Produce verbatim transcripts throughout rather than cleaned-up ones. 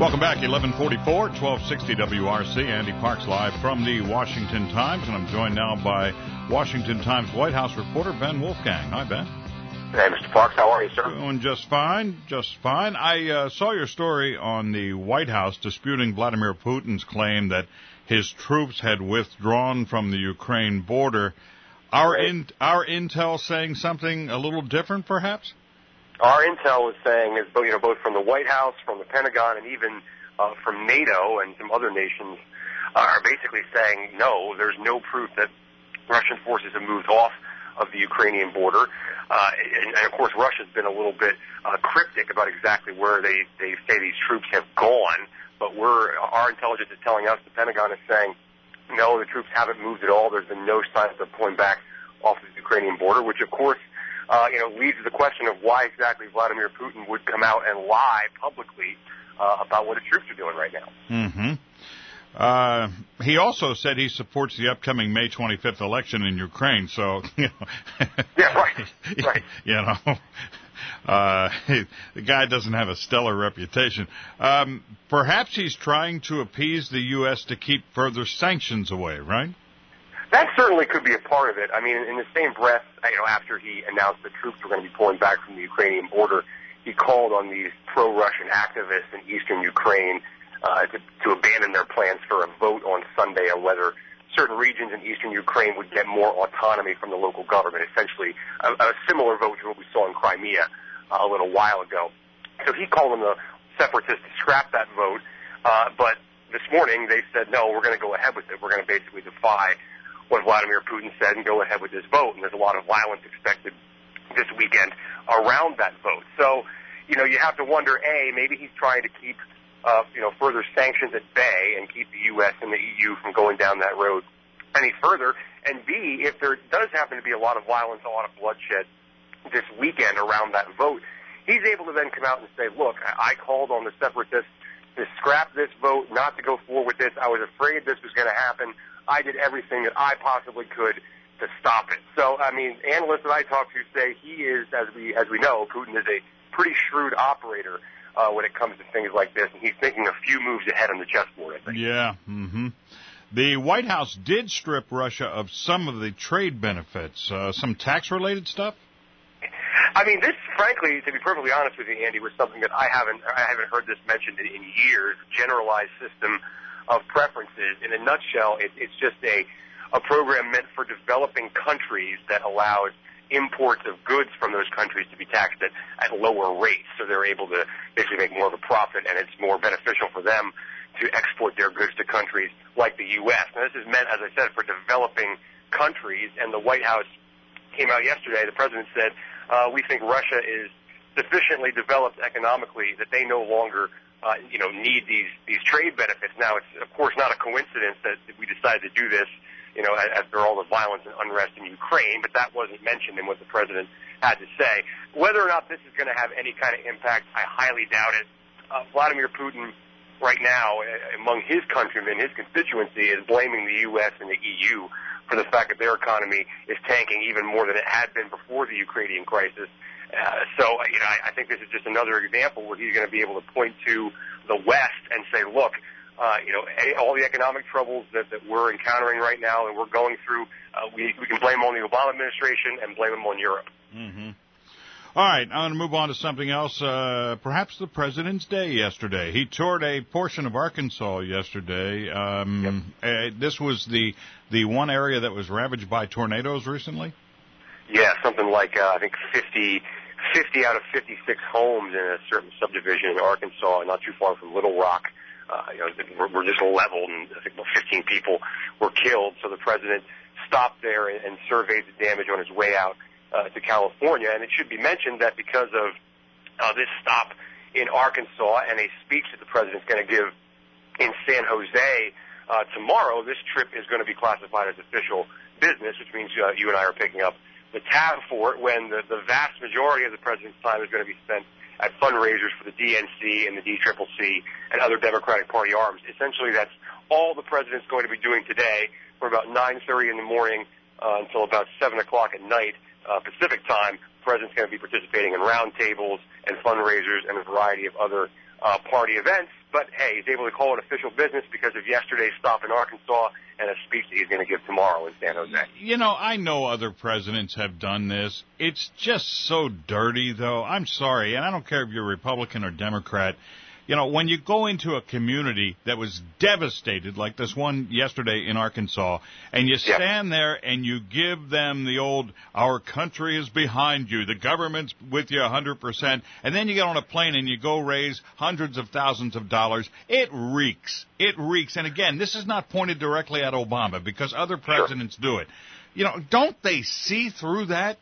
Welcome back, eleven forty-four, twelve sixty W R C. Andy Parks live from the Washington Times, and I'm joined now by Washington Times White House reporter Ben Wolfgang. Hi, Ben. Hey, Mister Parks. How are you, sir? Doing just fine, just fine. I uh, saw your story on the White House disputing Vladimir Putin's claim that his troops had withdrawn from the Ukraine border. Our, in, our intel saying something a little different, perhaps? Our intel is saying, is you know, both from the White House, from the Pentagon, and even uh, from NATO and some other nations, uh, are basically saying, no, there's no proof that Russian forces have moved off of the Ukrainian border. Uh, and, and, of course, Russia's been a little bit uh, cryptic about exactly where they, they say these troops have gone. But we're, our intelligence is telling us, the Pentagon is saying, no, the troops haven't moved at all. There's been no signs of pulling back off of the Ukrainian border, which, of course, Uh, you know, leads to the question of why exactly Vladimir Putin would come out and lie publicly uh, about what his troops are doing right now. Mm-hmm. Uh, he also said he supports the upcoming May twenty-fifth election in Ukraine. So, you know, yeah, right, right. You know, uh, the guy doesn't have a stellar reputation. Um, perhaps he's trying to appease the U S to keep further sanctions away, right? That certainly could be a part of it. I mean, in the same breath, you know, after he announced the troops were going to be pulling back from the Ukrainian border, he called on these pro-Russian activists in eastern Ukraine uh, to, to abandon their plans for a vote on Sunday on whether certain regions in eastern Ukraine would get more autonomy from the local government, essentially a, a similar vote to what we saw in Crimea uh, a little while ago. So he called on the separatists to scrap that vote, uh, but this morning they said, no, we're going to go ahead with it. We're going to basically defy what Vladimir Putin said and go ahead with this vote. And there's a lot of violence expected this weekend around that vote. So, you know, you have to wonder, A, maybe he's trying to keep, uh, you know, further sanctions at bay and keep the U S and the E U from going down that road any further. And B, if there does happen to be a lot of violence, a lot of bloodshed this weekend around that vote, he's able to then come out and say, look, I called on the separatists to scrap this vote, not to go forward with this. I was afraid this was going to happen. I did everything that I possibly could to stop it. So, I mean, analysts that I talk to say he is, as we as we know, Putin is a pretty shrewd operator uh, when it comes to things like this, and he's thinking a few moves ahead on the chessboard, I think. Yeah. Mm-hmm. The White House did strip Russia of some of the trade benefits, uh, some tax-related stuff. I mean, this, frankly, to be perfectly honest with you, Andy, was something that I haven't I haven't heard this mentioned in, in years. Generalized system of preferences. In a nutshell, it, it's just a, a program meant for developing countries that allows imports of goods from those countries to be taxed at, at lower rates, so they're able to basically make more of a profit, and it's more beneficial for them to export their goods to countries like the U S. Now, this is meant, as I said, for developing countries, and the White House came out yesterday. The president said, uh, we think Russia is sufficiently developed economically that they no longer Uh, you know, need these these trade benefits. Now, it's of course not a coincidence that we decided to do this, you know, after all the violence and unrest in Ukraine, but that wasn't mentioned in what the president had to say. Whether or not this is going to have any kind of impact, I highly doubt it. Uh, Vladimir Putin, right now, among his countrymen, his constituency, is blaming the U S and the E U for the fact that their economy is tanking even more than it had been before the Ukrainian crisis. Uh, so, you know, I, I think this is just another example where he's going to be able to point to the West and say, look, uh, you know, all the economic troubles that, that we're encountering right now and we're going through, uh, we, we can blame on the Obama administration and blame them on Europe. Mm-hmm. All right, I'm going to move on to something else. Uh, perhaps the President's Day yesterday. He toured a portion of Arkansas yesterday. Um, yep. uh, this was the the one area that was ravaged by tornadoes recently? Yeah, something like, uh, I think, fifty, fifty out of fifty-six homes in a certain subdivision in Arkansas, not too far from Little Rock. Uh, you know, were, were just leveled, and I think about fifteen people were killed. So the president stopped there and, and surveyed the damage on his way out uh, to California. And it should be mentioned that because of uh, this stop in Arkansas and a speech that the president's going to give in San Jose uh, tomorrow, this trip is going to be classified as official business, which means uh, you and I are picking up the tab for it when the, the vast majority of the president's time is going to be spent at fundraisers for the D N C and the D C C C and other Democratic Party arms. Essentially, that's all the president's going to be doing today from about nine thirty in the morning uh, until about seven o'clock at night uh, Pacific time. The president's going to be participating in roundtables and fundraisers and a variety of other uh, party events. but hey, he's able to call it official business because of yesterday's stop in Arkansas and a speech that he's going to give tomorrow in San Jose. You know, I know other presidents have done this. It's just so dirty, though. I'm sorry, and I don't care if you're Republican or Democrat. You know, when you go into a community that was devastated, like this one yesterday in Arkansas, and you stand yeah. there and you give them the old, our country is behind you, the government's with you one hundred percent, and then you get on a plane and you go raise hundreds of thousands of dollars, it reeks. It reeks. And again, this is not pointed directly at Obama because other presidents sure. do it. You know, don't they see through that?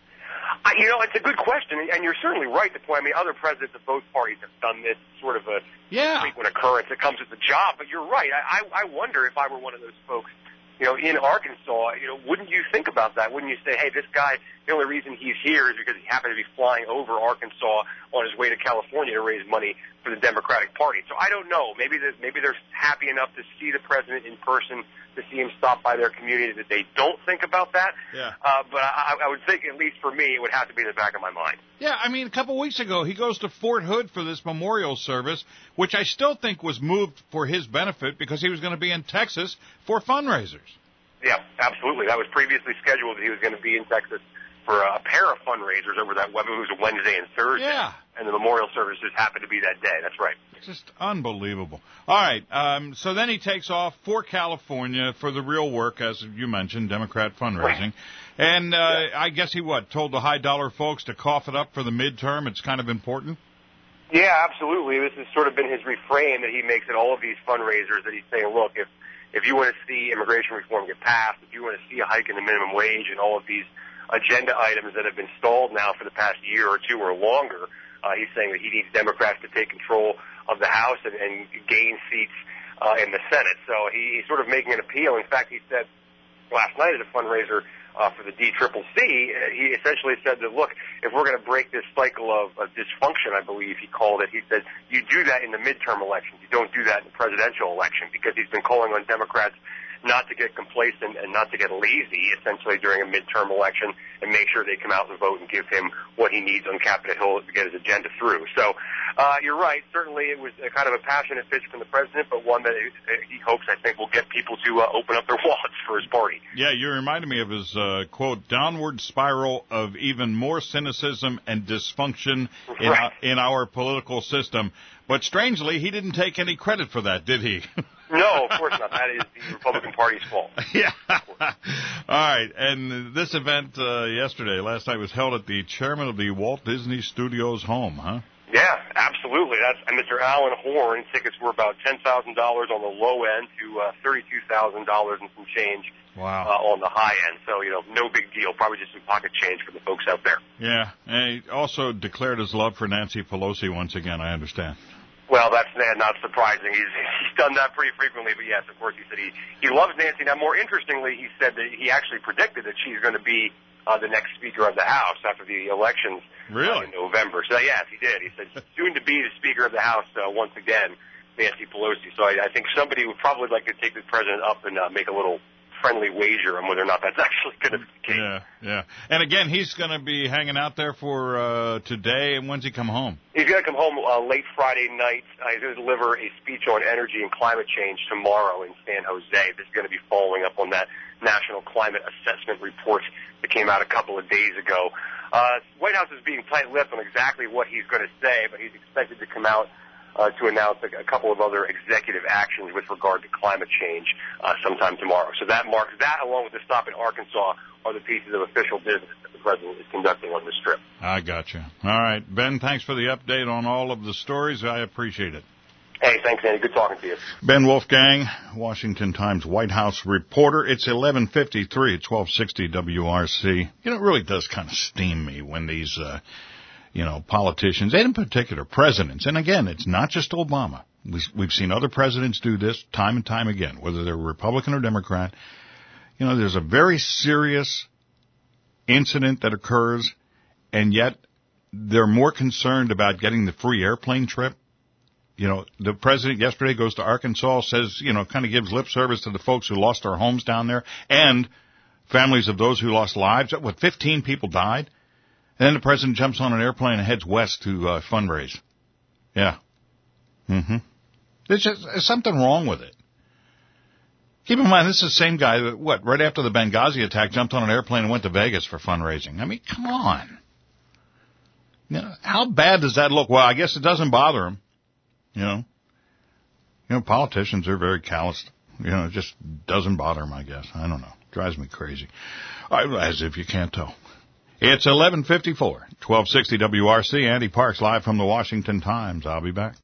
Uh, you know, it's a good question, and you're certainly right to point. I mean, other presidents of both parties have done this, sort of a yeah. frequent occurrence that comes with the job. But you're right. I, I, I wonder if I were one of those folks, you know, in Arkansas, you know, wouldn't you think about that? Wouldn't you say, hey, this guy, the only reason he's here is because he happened to be flying over Arkansas on his way to California to raise money for the Democratic Party? So I don't know. Maybe they're, maybe they're happy enough to see the president in person, to see him stop by their community, that they don't think about that. Yeah. Uh, but I, I would think, at least for me, it would have to be in the back of my mind. Yeah, I mean, a couple weeks ago, he goes to Fort Hood for this memorial service, which I still think was moved for his benefit because he was going to be in Texas for fundraisers. Yeah, absolutely. That was previously scheduled that he was going to be in Texas for a pair of fundraisers over that web. It was a Wednesday and Thursday. Yeah. And the memorial service just happened to be that day. That's right. Just unbelievable. All right. Um, so then he takes off for California for the real work, as you mentioned, Democrat fundraising. Right. And uh, yeah. I guess he, what, told the high-dollar folks to cough it up for the midterm? It's kind of important? Yeah, absolutely. This has sort of been his refrain that he makes at all of these fundraisers, that he's saying, look, if if you want to see immigration reform get passed, if you want to see a hike in the minimum wage and all of these agenda items that have been stalled now for the past year or two or longer, uh, he's saying that he needs Democrats to take control of the House and, and gain seats uh, in the Senate. So he, he's sort of making an appeal. In fact, he said last night at a fundraiser uh, for the D C C C, uh, he essentially said that, look, if we're going to break this cycle of, of dysfunction, I believe he called it, he said, you do that in the midterm elections. You don't do that in the presidential election, because he's been calling on Democrats not to get complacent and not to get lazy, essentially, during a midterm election, and make sure they come out and vote and give him what he needs on Capitol Hill to get his agenda through. So uh, you're right. Certainly it was a kind of a passionate pitch from the president, but one that he hopes, I think, will get people to uh, open up their wallets for his party. Yeah, you reminded me of his, uh, quote, downward spiral of even more cynicism and dysfunction in, right. our, in our political system. But strangely, he didn't take any credit for that, did he? No, of course not. That is the Republican Party's fault. Yeah. All right. And this event uh, yesterday, last night, was held at the chairman of the Walt Disney Studios home, huh? Yeah, absolutely. That's and Mister Alan Horn. Tickets were about ten thousand dollars on the low end to uh, thirty-two thousand dollars and some change wow. uh, on the high end. So, you know, no big deal. Probably just some pocket change for the folks out there. Yeah. And he also declared his love for Nancy Pelosi once again, I understand. Well, that's not surprising. He's, he's done that pretty frequently, but yes, of course, he said he, he loves Nancy. Now, more interestingly, he said that he actually predicted that she's going to be uh, the next Speaker of the House after the elections really? uh, in November. So, yes, he did. He said soon to be the Speaker of the House uh, once again, Nancy Pelosi. So I, I think somebody would probably like to take the president up and uh, make a little friendly wager on whether or not that's actually going to be the case. Yeah, yeah. And again, he's going to be hanging out there for uh, today. And when's he come home? He's going to come home uh, late Friday night. Uh, he's going to deliver a speech on energy and climate change tomorrow in San Jose. This is going to be following up on that National Climate Assessment Report that came out a couple of days ago. Uh, White House is being tight-lipped on exactly what he's going to say, but he's expected to come out Uh, to announce a, a couple of other executive actions with regard to climate change uh, sometime tomorrow. So that marks that, along with the stop in Arkansas, are the pieces of official business that the president is conducting on this trip. I got you. All right, Ben, thanks for the update on all of the stories. I appreciate it. Hey, thanks, Andy. Good talking to you. Ben Wolfgang, Washington Times White House reporter. It's eleven fifty-three at twelve sixty W R C. You know, it really does kind of steam me when these uh you know, politicians, and in particular presidents, and again, it's not just Obama. We've seen other presidents do this time and time again, whether they're Republican or Democrat. You know, there's a very serious incident that occurs, and yet they're more concerned about getting the free airplane trip. You know, the president yesterday goes to Arkansas, says, you know, kind of gives lip service to the folks who lost their homes down there, and families of those who lost lives. What, fifteen people died? And then the president jumps on an airplane and heads west to uh, fundraise. Yeah. Mm-hmm. There's just there's something wrong with it. Keep in mind, this is the same guy that, what, right after the Benghazi attack, jumped on an airplane and went to Vegas for fundraising. I mean, come on. You know, how bad does that look? Well, I guess it doesn't bother him. You know, you know, politicians are very calloused. You know, it just doesn't bother them, I guess. I don't know. Drives me crazy. As if you can't tell. It's eleven fifty-four, twelve sixty W R C. Andy Parks live from the Washington Times. I'll be back.